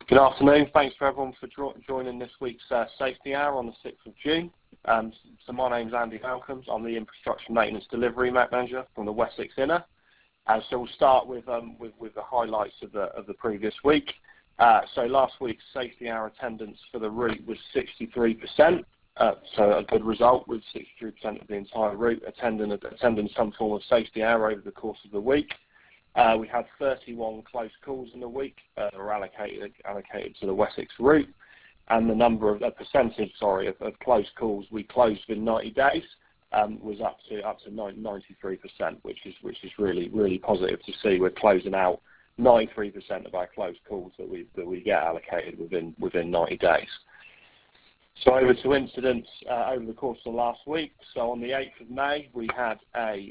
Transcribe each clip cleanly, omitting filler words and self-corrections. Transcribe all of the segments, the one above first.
Good afternoon. Thanks for everyone for joining this week's Safety Hour on the 6th of June. So my name's Andy Malcolms. I'm the Infrastructure Maintenance Delivery Manager from the Wessex Inner. So we'll start with the highlights of the previous week. So last week's Safety Hour attendance for the route was 63%. So a good result, with 63% of the entire route attending some form of Safety Hour over the course of the week. We had 31 close calls in the week that were allocated to the Wessex route, and the percentage of close calls we closed within 90 days was up to 93%, which is really positive to see. We're closing out 93% of our close calls that we get allocated within 90 days. So over to incidents over the course of the last week. So on the 8th of May, we had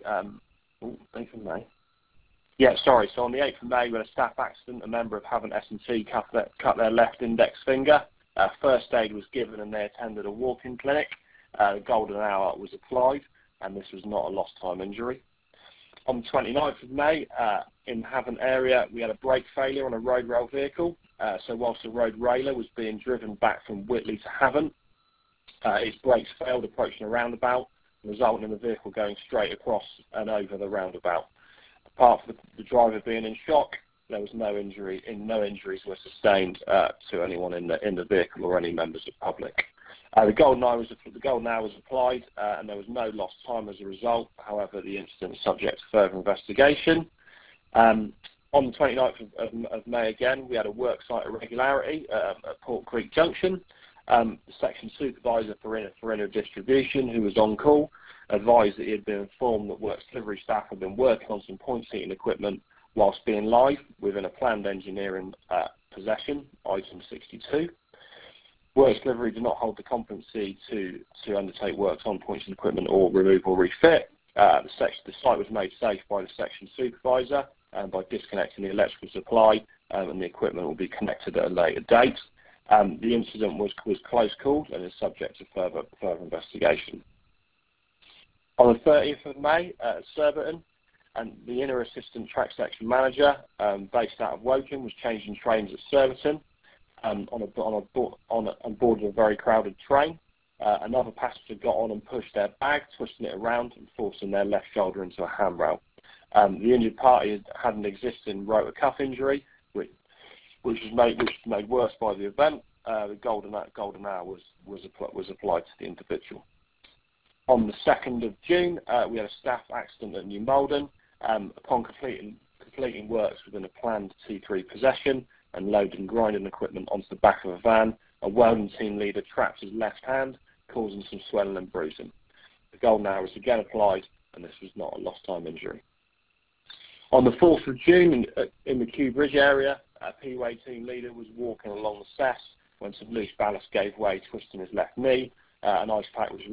So on the 8th of May, we had a staff accident. A member of Havant S&T cut their left index finger. First aid was given and they attended a walk-in clinic. The golden hour was applied, and this was not a lost time injury. On the 29th of May, in the Havant area, we had a brake failure on a road rail vehicle. So whilst the road railer was being driven back from Whitley to Havant, its brakes failed approaching a roundabout, resulting in the vehicle going straight across and over the roundabout. Apart from the driver being in shock, there was no injuries were sustained to anyone in the vehicle or any members of the public. The golden hour was applied, and there was no lost time as a result. However, the incident is subject to further investigation. On the 29th of May again, we had a worksite irregularity at Port Creek Junction. The section supervisor for inner distribution, who was on call, advised that he had been informed that works delivery staff had been working on some point seating equipment whilst being live within a planned engineering possession, item 62. Works delivery did not hold the competency to undertake works on point seating equipment or remove or refit. The site was made safe by the section supervisor by disconnecting the electrical supply, and the equipment will be connected at a later date. The incident was close called and is subject to further investigation. On the 30th of May at Surbiton, and the inner assistant track section manager, based out of Woking, was changing trains at Surbiton on board of a very crowded train. Another passenger got on and pushed their bag, twisting it around and forcing their left shoulder into a handrail. The injured party had an existing rotor cuff injury, which was made worse by the event. The golden hour was applied to the individual. On the 2nd of June, we had a staff accident at New Malden. Upon completing works within a planned T3 possession and loading grinding equipment onto the back of a van, a welding team leader trapped his left hand, causing some swelling and bruising. The golden hour was again applied, and this was not a lost time injury. On the 4th of June, in the Kew Bridge area, a P-Way team leader was walking along the cess when some loose ballast gave way, twisting his left knee. An ice pack was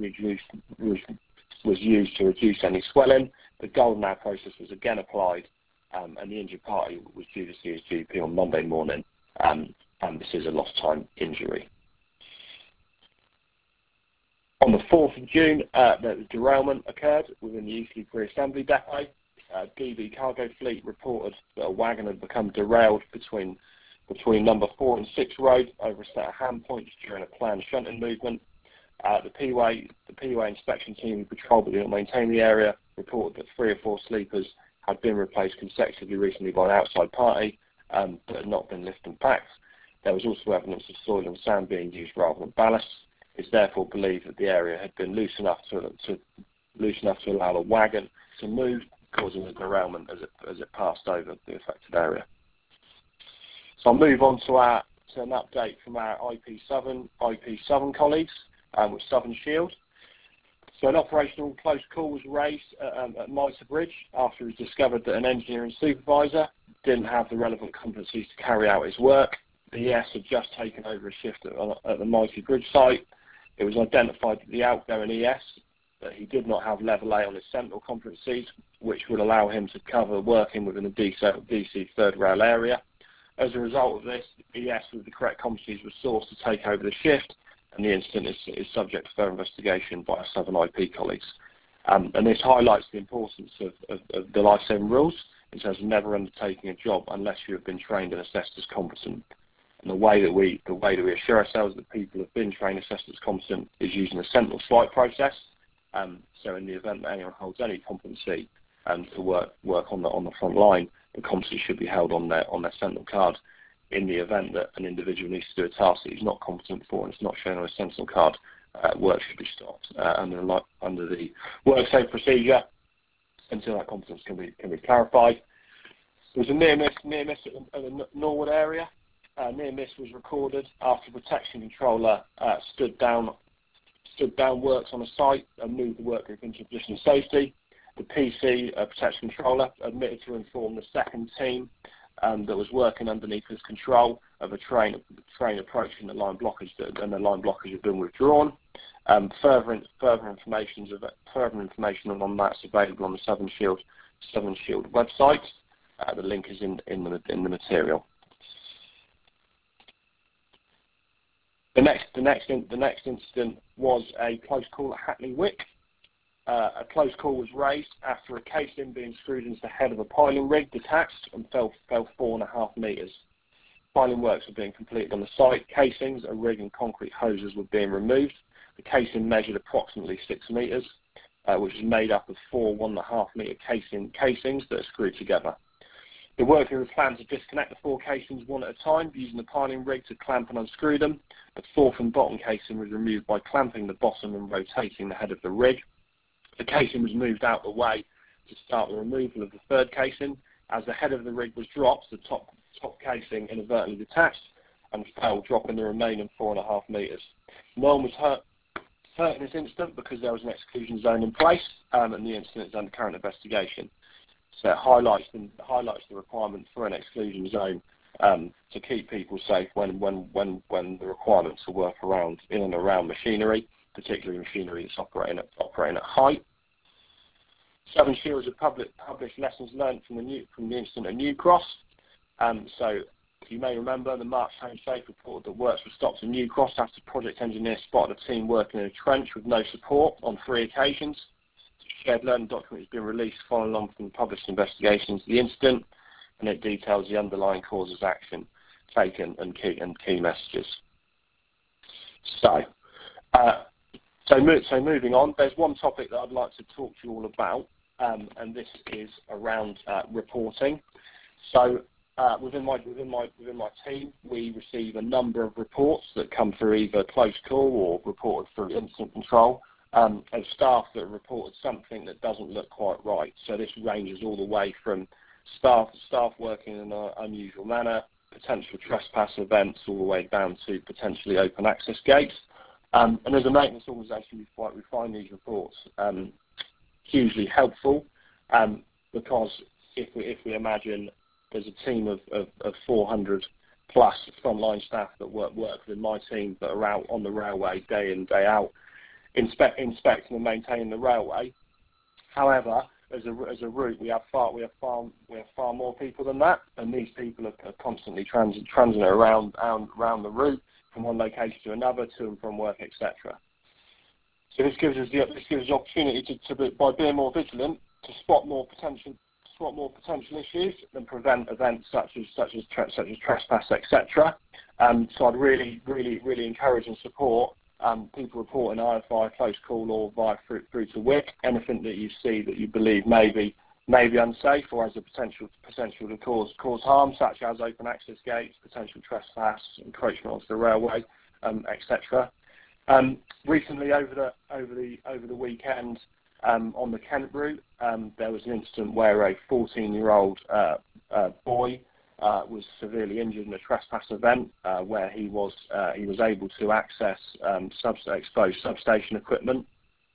used to reduce any swelling. The golden hour process was again applied, and the injured party was due to see his GP on Monday morning, and this is a lost time injury. On the 4th of June, the derailment occurred within the Eastleigh Pre-Assembly Depot. DB Cargo Fleet reported that a wagon had become derailed between number 4 and 6 road over a set of hand points during a planned shunting movement. The P-Way inspection team who patrolled but did not maintain the area reported that 3 or 4 sleepers had been replaced consecutively recently by an outside party, but had not been lifted and packed. There was also evidence of soil and sand being used rather than ballast. It's therefore believed that the area had been loose enough to allow the wagon to move, causing a derailment as it passed over the affected area. So I'll move on to an update from our IP Southern colleagues with Southern Shield. So an operational close call was raised at Mitre Bridge after it was discovered that an engineering supervisor didn't have the relevant competencies to carry out his work. The ES had just taken over a shift at the Mitre Bridge site. It was identified that the outgoing ES that he did not have level A on his central competencies, which would allow him to cover working within the DC third rail area. As a result of this, the ES with the correct competencies was sourced to take over the shift, and the incident is subject to further investigation by our Southern IP colleagues. And this highlights the importance of the life-saving rules in terms of never undertaking a job unless you have been trained and assessed as competent. And the way that we assure ourselves that people have been trained, assessed as competent is using the Sentinel swipe process. So in the event that anyone holds any competency to work on the front line, the competency should be held on their Sentinel card. In the event that an individual needs to do a task that he's not competent for and it's not shown on a Sentinel card, work should be stopped under the work safe procedure until that competence can be clarified. There was a near miss at the Norwood area. Near miss was recorded after the protection controller stood down works on a site and moved the work group into a position of safety. The PC protection controller admitted to inform the second team that was working underneath his control of a train approaching the line blockage, and the line blockage had been withdrawn. Further information on that's available on the Southern Shield website. The link is in the material. The next incident was a close call at Hackney Wick. A close call was raised after a casing being screwed into the head of a piling rig detached and fell 4.5 metres. Piling works were being completed on the site. Casings, a rig and concrete hoses were being removed. The casing measured approximately 6 metres, which is made up of 4 1.5 metre casings that are screwed together. The worker was planned to disconnect the 4 casings one at a time using the piling rig to clamp and unscrew them. The 4th and bottom casing was removed by clamping the bottom and rotating the head of the rig. The casing was moved out of the way to start the removal of the 3rd casing. As the head of the rig was dropped, the top casing inadvertently detached and fell, dropping the remaining 4.5 metres. No one was hurt in this incident because there was an exclusion zone in place, and the incident is under current investigation. So it highlights the requirement for an exclusion zone to keep people safe when the requirements to work in and around machinery, particularly machinery that's operating at height. Southern Shields have published lessons learned from the incident at New Cross. So you may remember the March Home Safe reported that works were stopped at New Cross after project engineers spotted a team working in a trench with no support on 3 occasions. A shared learning document has been released following on from the published investigations of the incident, and it details the underlying causes of action taken and key messages. So moving on, there's one topic that I'd like to talk to you all about, and this is around reporting. So within my team, we receive a number of reports that come through either close call or reported through incident control of staff that reported something that doesn't look quite right. So this ranges all the way from staff working in an unusual manner, potential trespass events, all the way down to potentially open access gates. And as a maintenance organisation, we find these reports hugely helpful because if we imagine there's a team of 400 plus frontline staff that work within my team that are out on the railway day in, day out, inspecting and maintaining the railway. However, as a route, we have far more people than that, and these people are constantly transiting around the route from one location to another, to and from work, etc. So this gives us the opportunity to by being more vigilant, to spot more potential issues and prevent events such as trespass, etc. So I'd really encourage and support people reporting either via close call or via through to WIC anything that you see that you believe may be unsafe or has a potential to cause harm, such as open access gates, potential trespass, encroachment onto the railway, etc. Recently, over the weekend, on the Kent route, there was an incident where a 14-year-old boy was severely injured in a trespass event, where he was able to access exposed substation equipment.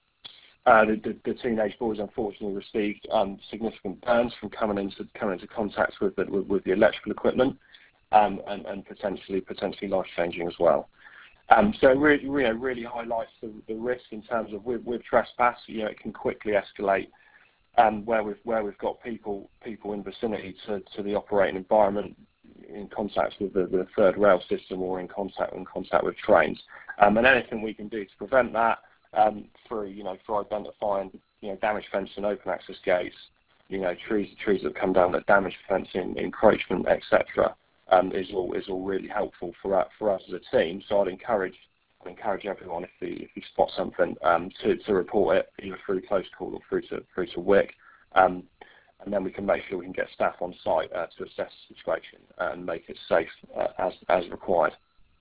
The teenage boys unfortunately received significant burns from coming into contact with the electrical equipment, and potentially life-changing as well. So it really highlights the risk in terms of with trespass. It can quickly escalate where we've got people in vicinity to the operating environment, in contact with the third rail system or in contact with trains. And anything we can do to prevent that through identifying damaged fencing, open access gates, trees that come down that damage fencing, encroachment, etc. is all really helpful for us as a team. So I'd encourage everyone, if you spot something, to report it either through Close Call or through to WIC, and then we can make sure we can get staff on site to assess the situation and make it safe as required.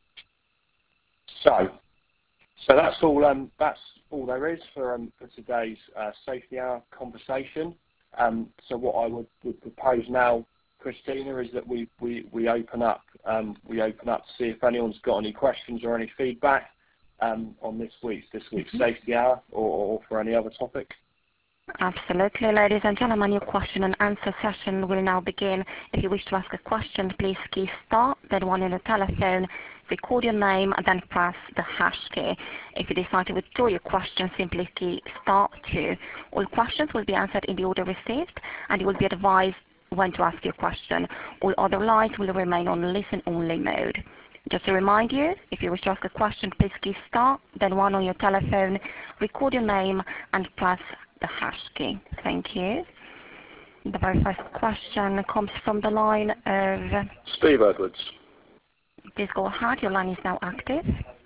So that's all there is for today's safety hour conversation. So what I would propose now, Christina, is that we open up to see if anyone's got any questions or any feedback on this week's safety hour or for any other topic. Absolutely, ladies and gentlemen, your question and answer session will now begin. If you wish to ask a question, please key star, then 1 on your telephone, record your name, and then press the hash key. If you decide to withdraw your question, simply key star 2. All questions will be answered in the order received, and you will be advised when to ask your question. All other lines will remain on listen-only mode. Just to remind you, if you wish to ask a question, please key star, then 1 on your telephone, record your name, and press the hash key. Thank you. The very first question comes from the line of Steve Edwards. Please go ahead. Your line is now active.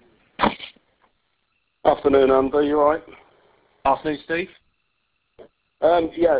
Afternoon, Andy. You all right? Afternoon, Steve. Yeah,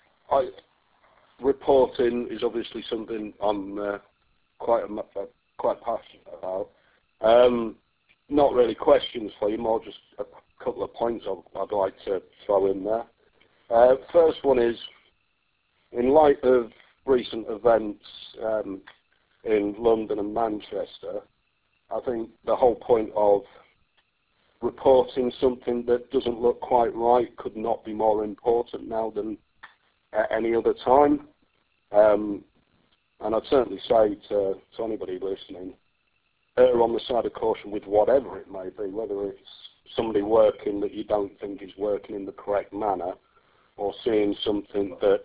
reporting is obviously something I'm quite passionate about. Not really questions for you, more just a couple of points I'd like to throw in there. First one is, in light of recent events in London and Manchester, I think the whole point of reporting something that doesn't look quite right could not be more important now than at any other time. And I'd certainly say to anybody listening, err on the side of caution with whatever it may be, whether it's somebody working that you don't think is working in the correct manner, or seeing something that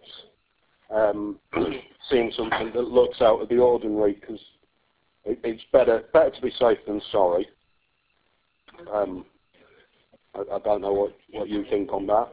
looks out of the ordinary, because it's better to be safe than sorry. I don't know what you think on that.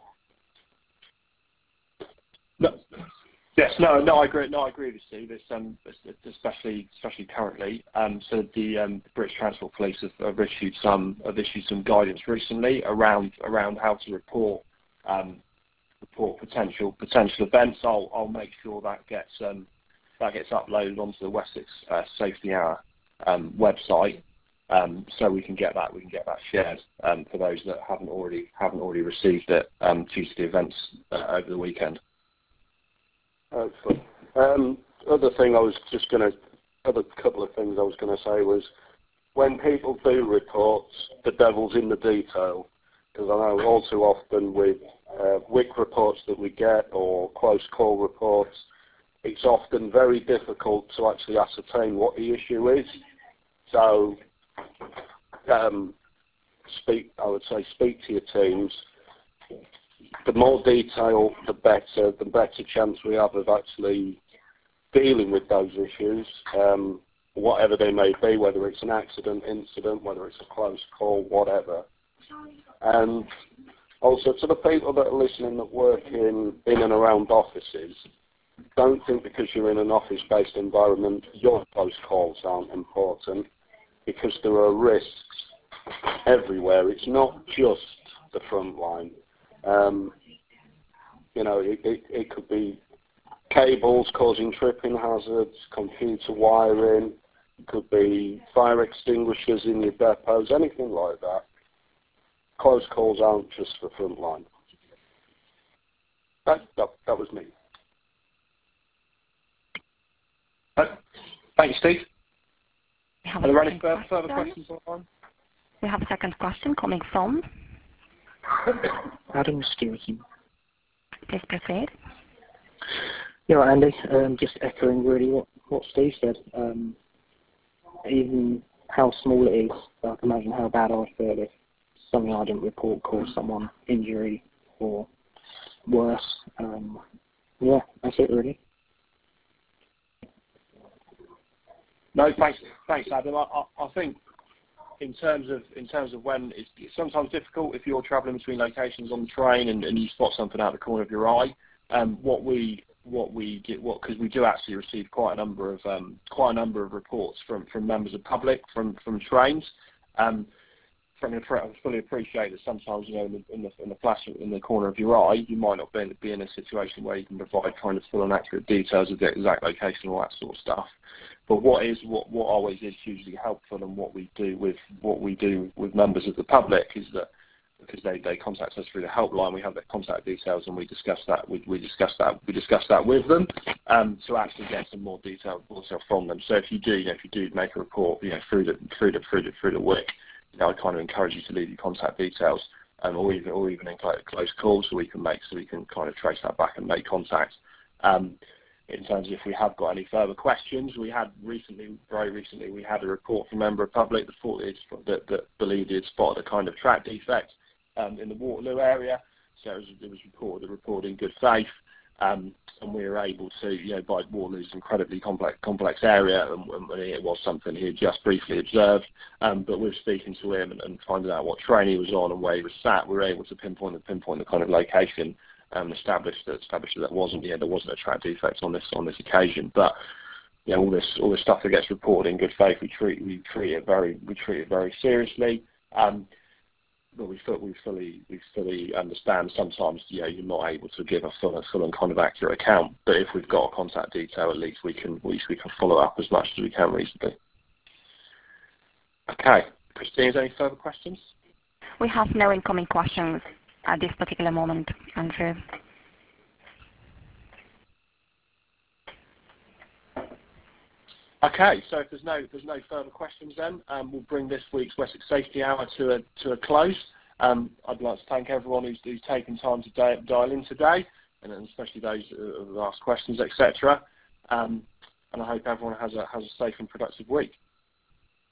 No. Yes, no, I agree. No, I agree with you, Steve. Especially currently. So the British Transport Police have issued some guidance recently around how to report potential events. I'll make sure that gets uploaded onto the Wessex Safety Hour website, so we can get that shared for those that haven't already received it due to the events over the weekend. Excellent. Other couple of things I was going to say was, when people do reports, the devil's in the detail, because I know all too often with WIC reports that we get or close call reports, it's often very difficult to actually ascertain what the issue is. So speak to your teams. The more detail, the better chance we have of actually dealing with those issues, whatever they may be, whether it's an accident, incident, whether it's a close call, whatever. And also, to the people that are listening that work in and around offices, don't think because you're in an office-based environment your close calls aren't important, because there are risks everywhere. It's not just the front line. It could be cables causing tripping hazards, computer wiring, it could be fire extinguishers in your depots, anything like that. Close calls aren't just for front line. That was me. Thanks, Steve. Are there any further questions online? We have a second question coming from Adam Stevenson. Please proceed. Yeah, Andy, just echoing really what Steve said. Even how small it is, I can imagine how bad I feel if something I didn't report caused someone injury or worse. Yeah, that's it really. No, thanks, Adam. I think in terms of when it's sometimes difficult if you're travelling between locations on the train and you spot something out of the corner of your eye. What we because we do actually receive quite a number of reports from members of public from trains. I fully appreciate that sometimes, in the flash in the corner of your eye, you might not be in a situation where you can provide kind of full and accurate details of the exact location, all that sort of stuff. But what always is hugely helpful, and what we do with members of the public is that, because they contact us through the helpline, we have their contact details, and we discuss that with them to actually get some more detail also from them. So if you do make a report, through the WIC, I kind of encourage you to leave your contact details, or even in close calls, so we can kind of trace that back and make contact. In terms of if we have got any further questions, very recently, we had a report from a member of public that believed he had spotted a kind of track defect in the Waterloo area. So it was reported in good faith, and we were able to, by Waterloo's incredibly complex area, and it was something he had just briefly observed. But with speaking to him and finding out what train he was on and where he was sat, we were able to pinpoint the kind of location, and establish that there wasn't a track defect on this occasion. But all this stuff that gets reported in good faith, we treat it very seriously. But we fully understand sometimes you're not able to give a full and kind of accurate account. But if we've got a contact detail, at least we can follow up as much as we can reasonably. Okay, Christine, is there any further questions? We have no incoming questions at this particular moment, Andrew. Okay, so if there's no further questions, then we'll bring this week's Wessex Safety Hour to a close. I'd like to thank everyone who's taken time to dial in today, and especially those who have asked questions, etc. And I hope everyone has a safe and productive week.